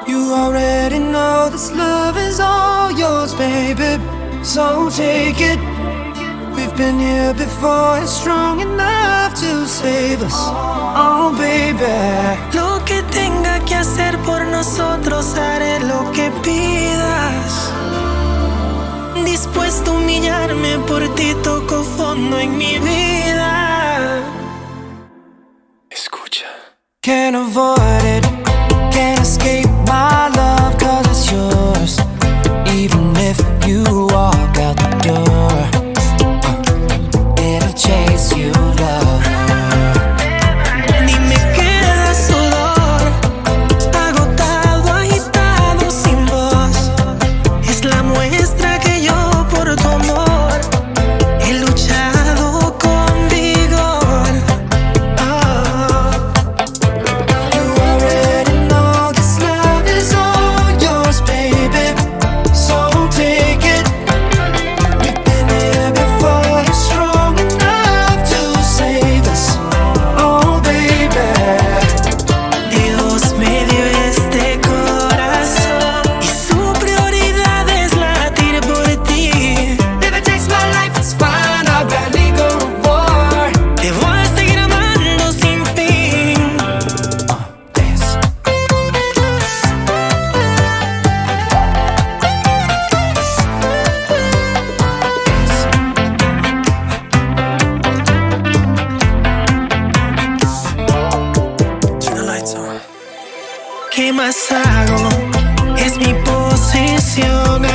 You already know this love is all yours, baby. So take it. We've been here before, it's strong enough to save us. Oh, baby. Lo que tenga que hacer por nosotros, haré lo que pidas. Dispuesto a humillarme por ti, toco fondo en mi vida. Escucha. Can't avoid it, can't escape my love, 'cause it's yours. Even if you walk out the door, it'll chase you, love. Ni me queda sudor, agotado, agitado, sin voz. Es la muestra que yo por tu amor he luchado con vigor. Oh. You already know this love is all yours, baby. So take it. We've been here before, you're strong enough to save us. Oh, baby. Dios me dio este corazón y su prioridad es latir por ti. If it takes my life, it's fine, I'll gladly go to war. Te voy a seguir amando sin fin. Dance. Turn the lights on. ¿Qué más hago? Es mi posición.